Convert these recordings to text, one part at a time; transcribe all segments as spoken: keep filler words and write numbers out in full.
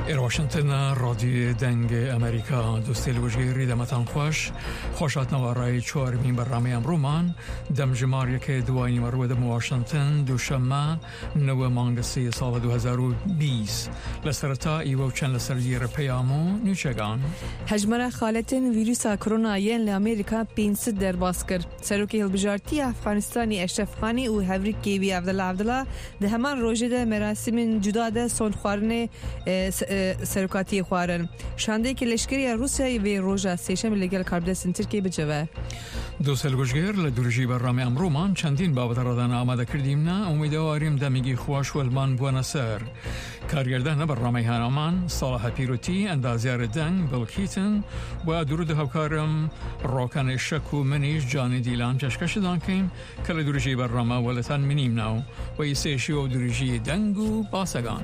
إر واشنطن رادیو دنگ امریکا دوستی الوجهی دمتان خوش خوشات نوارای چهارمین برنامه امرومان دم جماری که دوانی مرود واشنطن دوشنبه نو مانگ سی سال دو هزار و بیست لسرتا ایو چند لسردیر پیامو نیچگان هجمره خالتن ویروس کرونا ین لامریکا پینصد در باز کرد. سروکی هلبجارتی افغانستانی اشرف خانی و هوری کیوی عبدالله عبدالله ده همان روزه ده مراسم جدا ده سون خوارن سرکاتی خوارن شانده که لشکری روسیه و روزه سیشم لگل کاربدستن ترکیه بجوه دو سلگوشگر لدورجی برنامه امرومان چندین بابت رادن آماده کردیم نه امیدواریم دمیگی خواش و المان بوانسر کارگردان برنامه هنامان صالح پیروتی اندازیار دنگ بلکیتن و درود هاوکارم روکن شکو منیش جانی دیلان چشکش دانکیم که لدورجی برنامه ولتن منیم نو و ایسیشی و دورجی دنگو باسگان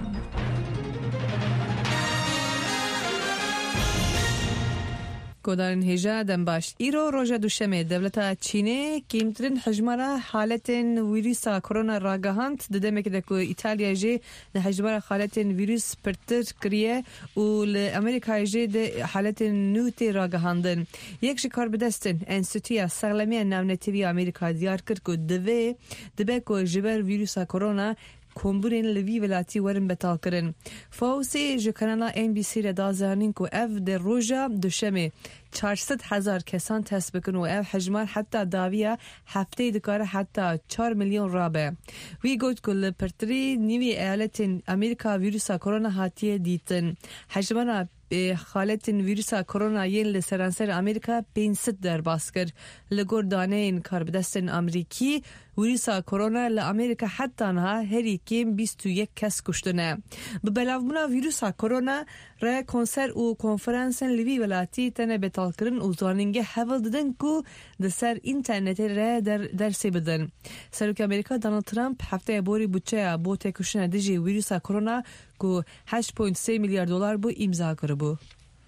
کودارن هجا دم باش ایرو روزا دوشمه دولت چینه کیمترین حجمره حالت ویروس کرونا راگهاند ددمک دکو ایتالیا جه ده حجمره حالت ویروس پرتر کریه و لامریکا جه ده حالت نوت راگهاندن یک شکار بدستن انستیتویا سالمی نامنتیوی آمریکا دیار کرد کو دوی دبه کو جبر ویروس کرونا کمبورین لوی ولاتی ورن بتال کرن فاوسی جو کانالا ام بی سی ردا زانین کو اف در روزا دوشمه چهارصد هزار کسان تست بکن و اف حجمار حتی داویه هفته دکاره حتی چهار میلیون رابه وی گوت کل پرتری نیوی ایالت امریکا ویروس کرونا هاتیه دیتن حجمار حالت ویروس کرونا یین لسرانسر امریکا پینصد در باز کرد لگور دانه این کاربدستن امریکی ویروس کرونا لامریکا حتی انها هری کم بیست و یک کس کشتنه ببلاومنا ویروس کرونا را کنسر و کنفرانسن لوی ولاتی تنه بتال کرن و زانینگه حول دادن کو دسر اینترنت را در درسی بدن سروک امریکا دانالد ترامپ هفته بوری بودجه بو تکشن دیجی ویروس کرونا کو هشت و سه میلیارد دلار بو امضا کرده بو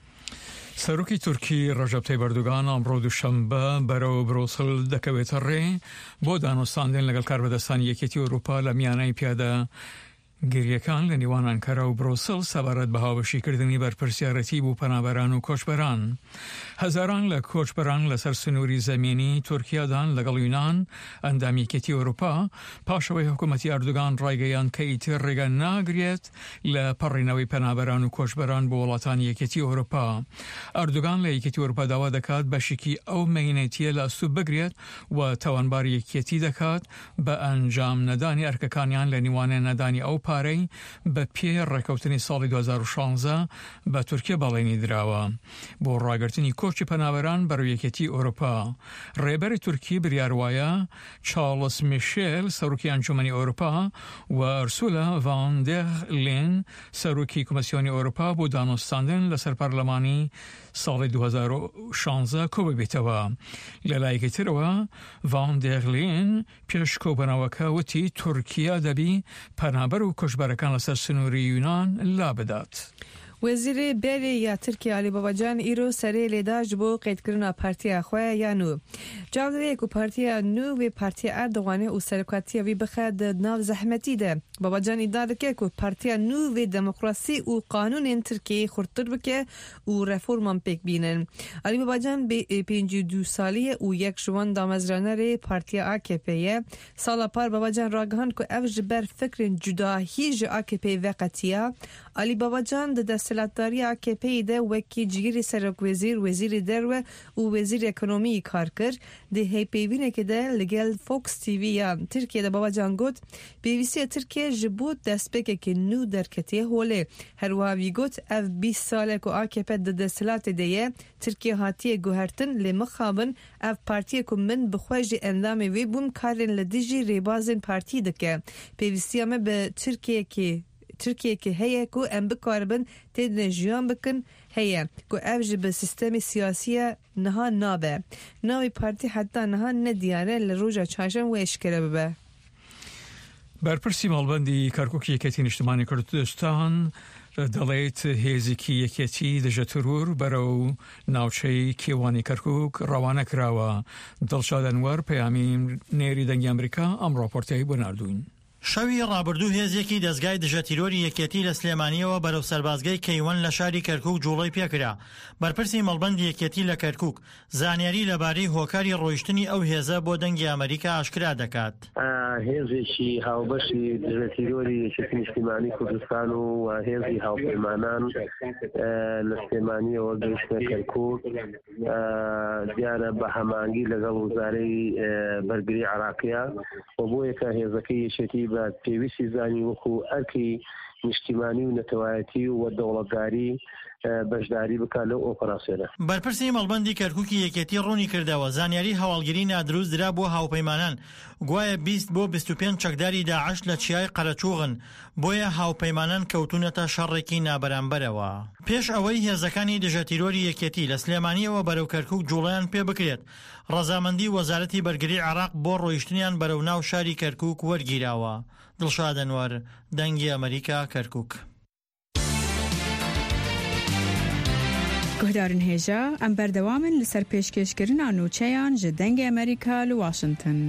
سروکی ترکی رجب طیب اردوغان امروز دوشنبه برای بروسل دکویت ری با دانستاندن لگل کاربدستان یکیتی اروپا لمیانه پیاده گریکان لنیوان انکره و بروسل سبارت به هاوشی کردنی بر پرسیارتی بو پنابران و کوچبران هزاران لکوچبران لسر سنوری زمینی ترکیه دان لگل یونان اندام یکیتی اروپا پاشوی حکومتی اردوغان رایگیان که ایتر رگن ناگریت لپرینوی پنابران و کوچبران بو ولاتان یکیتی اروپا اردوغان لیکیتی اروپا داوا دکات بشکی او مینیتی لاسوب بگریت و توانبار یکیتی دکات به انجام ندانی ارککانیان لنیوان ندانی او پاره به پی رکوتنی سال دو هزار و شانزده به ترکیه بالینی دراوه با راگرتنی کوچ پناوران برای یکیتی اروپا ریبر ترکی بریاروایا چارلز میشل سروکی انجمن اروپا و ارسولا وان در لین سروکی کمیسیون اروپا با دانستاندن لسر پارلمانی سال دو هزار و شانزده کوبه بیتوا للایکی تروا وان در لین پیش کوبناوکه وتی ترکیه دبی پنابر و کشبرکان لسر سنوری یونان لابدات وزیر بری یا ترکیه علی بابا جان ایرو سری لیداج بو قید کرنا پارتی خواه یا نو جاودره کو پارتی نو و پارتی اردوغانه و سرکاتی وی بخد ناو زحمتی ده بابا جان ادعا که کو پارتی نو و دموکراسی و قانون ترکیه خورتر بکه و رفورمان پک بینن علی بابا جان به پنج و دو سالی و یک جوان دامزرانه پارتی آکپیه سالا پار بابا جان راگهان کو افج بر فکر جداهی ج آکپی وقتیه علی بابا جان ده سلطداری آکپی ده وکی جگیری سرک وزیر وزیر درو و وزیر اکنومی کار کرد ده هی پیوینه که ده لگل فوکس تیوی یا ترکیه ده بابا جان گوت بیویسی ترکیه جبود دست بکه که نو درکتیه هوله هر واوی گوت اف بیست ساله که آکپی ده دستلات ده ترکیه هاتیه گوهرتن لمخابن اف پارتیه که من بخواج اندام وی بوم کارن لدیجی ریبازن پارتی ده که پیویسی همه به ترکیه که ترکیه که هیه کو ام بکاربن تدن جیان بکن هیه کو افج به سیستم سیاسی نها نابه ناوی پارتی حتی نها ندیاره لروجا چاشن و اشکره ببه برپرسی مالبندی کارکوکی یکیتی اجتماعی کردستان دەڵێت هێزێکی یەکێتی دەژەترور بەرەو ناوچەی کێوانی کەرکووک ڕەوانە کراوە. دڵشاد ئەنوەر پەیامی نێری دەنگی ئەمریکا ئەم ڕاپۆرتەی بۆ ناردوین. شەوی ڕابردوو هێزێکی دەستگای دژەتیرۆری یەکێتی لە سلێمانیەوە بەرەو سەربازگەی کەیوەن لە شاری کەرکووک جوڵەی پێکرا. بەرپرسی مەڵبەندی یەکێتی لە کەرکووک زانیاری لەبارەی هۆکاری ڕۆیشتنی ئەو هێزە بۆ دەنگی ئەمریکا ئاشکرا دەکات. هێزێکی هاوبەشی دژەتیرۆری یەکێتی نیشتیمانی کوردستان و هێزی هاوپەیمانان لە سلێمانیەوە گەیشتە کەرکووک دیارە بە هەمانگی لەگەڵ وزارەی بەرگری عێراقیە و بۆ یەکە هێزەکەی یەکێتی بە پێویستی زانی وەکو ئەرکی نیشتیمانی و نەتەوایەتی و دەوڵەتداری بەشداری بکات لەو ئۆپەراسیۆنە. بەرپرسی مەڵبەندی کەرکووکی یەکێتی ڕوونی کردەوە زانیاری هەواڵگیری نادروست درا بۆ هاوپەیمانان گوایە بیست بۆ بیست و پێنج چەکداری داعش لە چیای قەرەچووغن بۆیە هاوپەیمانان کەوتونەتە شەڕێکی نابەرامبەرەوە. پێش ئەوەی هێزەکانی دژەتیرۆری یەکێتی لە سلێمانیەوە بەرەو کەرکووک جوڵەیان پێ بکرێت ڕەزامەندی وەزارەتی بەرگری عێراق بۆ ڕۆیشتنیان بەرەو ناو شاری کەرکووک وەرگیراوە. دڵشاد ئەنوەر، دەنگی ئەمریکا، کەرکووک. گهدارن هێژە ئەم بەردەوامن لەسەر پێشکەشکردنا نوچەیان ji dengê ئەمریکا li Washington.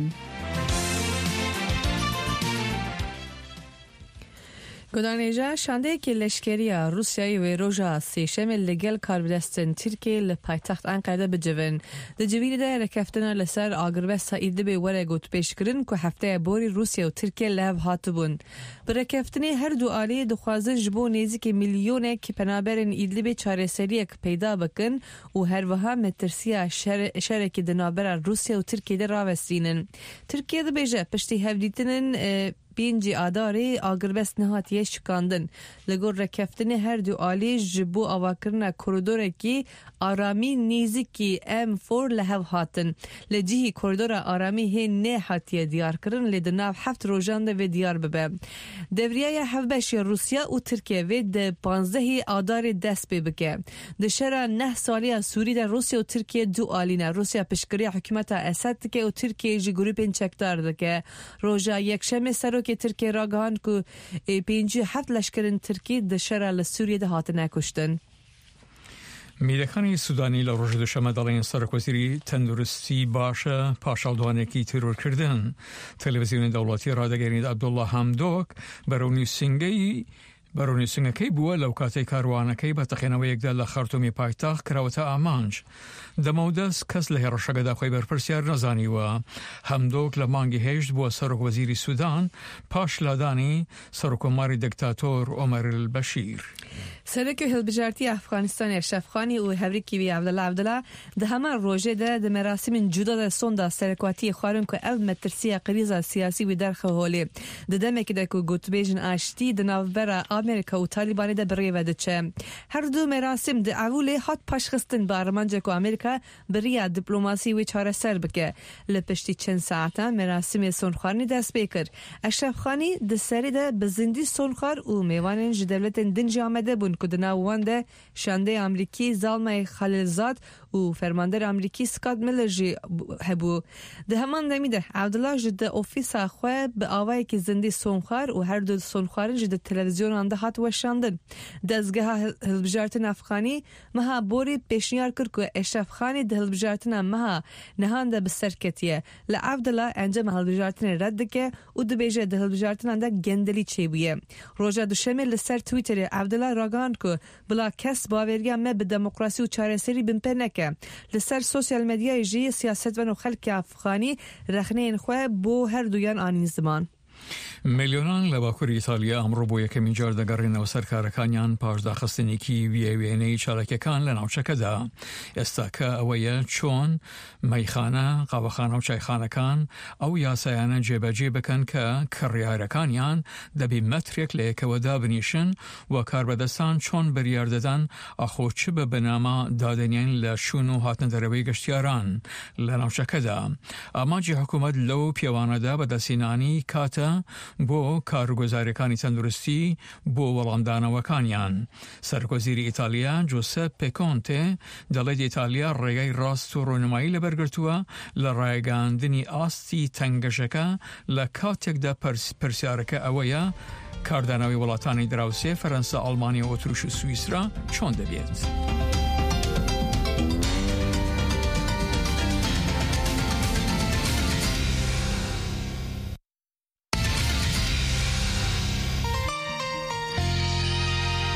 گۆدانێژە شاندەیەکی لەشکریە رووسیایی وێ ڕۆژە سێشەمێ لەگەڵ کاربدەستن تورکیە لە پایتەخت ئەنقەرە بجڤن. دەجویرەدا ڕێکەفتنە لەسەر ئاگربەستا ئیدلبێ وەرە گوتپێشکردن کو هەفتەیە بۆری رووسیا و تورکیە لە هەف هاتبوون. بڕێکەفتنی هەردوو ئالێ دخوازن ji بۆ نێزیکی میلیۆنێک پەنابەرن ئیدلبێ چارەسەریەک پەیدا بکن و هەروەها مەترسیە شەرێکی دەنابەرە رووسیا و تورکیەدا ڕاوەستینن. تورکیە دەبێژە پشتی هەفدیتنن بینجی ئادارێ ئاگربەست نەهاتیە شکاندن لەگۆڕ ڕێکەفتنی هەردوو ئالێ ji بۆ ئاواکردنا کۆریدۆرێکی ئارامی نێزیکی ئەم فۆر لە هەف هاتن. لە جیهی کۆریدۆرە ئارامی هێن نێ هاتیە دیارکردن لێ دناو هەفت ڕۆژان دەبێ دیار ببە. دەڤریایە هەفبەشی رووسیا و تورکیە وێ دە پانزدەهی ئادارێ دەست پێ بکە. دە شەرا نەه ساڵیە سووریدا رووسیا و تورکیە دوو ئالینە. رووسیا پشتگیریە حکومەتا ئەسەد دکە و تورکیە جی گروپên çekdar dike. Roja yekşemê serokê Tirkiye ragihan ku pêncî heft leşkerên Tirkî di şera li Sûriyê de hatine kuştin. میدەکانی سودانی لە ڕۆژ دوشەمە دەڵێن سەرۆکوەزیری تەندروستی باشە پاشەڵدوانێکی تیرۆرکردن. تەلەڤیزیۆنی دەوڵەتی ڕادەگەیاند عەبدوڵڵا هەمدۆک بەرەو نووسینگەی بەرەو نووسینگەکەی بووە لەو کاتەی کاروانەکەی بە تەقینەوەیەکدا لە خەرتومی پایتەخت کراوەتە ئامانج. دەمەودەست کەس لە هێڕەشەکەدا خۆی بەرپرسیار نەزانیوە. هەمدۆک لە مانگی هێشت بووە سەرۆکوەزیری سودان پاش لادانی سەرۆکۆماری دکتاتۆر ئۆمەر البەشیر. سەرۆکی هەڵبژارتی ئەفغانستان ئەشرەفخانی و هەڤرێکی وی عەبدەڵا عەبدەڵا di heman rojê de di merasîmên cuda de sonda serokatiyê xwarin ku ev metirsiya qirîza siyasî wî derxe holê. Di demekê de ku gotbêjin aştî di navbera Amerîka û Talibanê de bi rêve diçe. Her du merasîm di Evûlê hat paşxistin bi armanca ku Amerîka bi rêya diplomasî wê çareser bike. Li piştî çend saetan merasîmê sonxwarinê dest pê kir. Eşrefxanî di serê de bi zindî sonxwar û mêvanên ji devletên din jî amade bûn ku di nav wan de şandê Amerîkî Zalmay Xalilzad û fermander Amerîkî Scott Miller jî hebû. Di heman demî de Abdullah ji di ofîsa xwe bi avayekî zindî sonxwar û her du sonxwarin ji di televîzyonan de hat weşandin. Dezgeha hilbijartin Efxanî meha borî pêşniyar kir ku Eşrefxanî di hilbijartina meha nihan de bi ser ketiye. Li Abdullah encama hilbijartinê red dike û dibêje di hilbijartinan de gendelî çêbûye. Roja duşemê li ser Twitterê Abdullah ragan ku bila kes baveriya me bi demokrasî û çareserî bin pê neke. Li ser sosyal medyayê jî siyasetvan û xelkê Efxanî rexneyên xwe bo her duyan anîn ziman. میلیۆنان لە باکووری ئیتالیا ئەمڕۆ بۆ یەکەمین جار دەگەڕێنەوە سەرکارەکانیان پاش داخستنێکی وێوێنەی چالاکیەکان لە ناوچەکەدا. ئێستا کە ئەوەیە چۆن مەیخانە، قاوەخانە و چایخانەکان ئەو یاسایانە جێبەجێ بکەن کە کڕیارەکانیان دەبێ مەترێک لە یەکەوەدا بنیشن و کاربەدەستان چۆن بەریار دەدەن ئەخۆ چ بە بەنامە دادەنیان لە شوون و هاتنە دەرەوەی گەشتیاران لە ناوچەکەدا. ئاماجی حکوومەت لەو پێوانەدا بەدەستهێنانی کاتە بۆ کارگوزاریەکانی تەندروستی بۆ وەڵامدانەوەکانیان. سەرکۆزیری ئیتالیا جوسەپێ کۆنتێ دەڵێت ئیتالیا ڕێگای ڕاست و ڕۆنمایی لەبەرگرتووە لە ڕایگەاندنی ئاستی تەنگەشەکە لە کاتێکدا پرسیارەکە ئەوەیە کاردانەوەی وڵاتانی دراوسێ فەرەنسا، ئەڵمانیا، ئۆتریش و سویسرا چۆن دەبێت.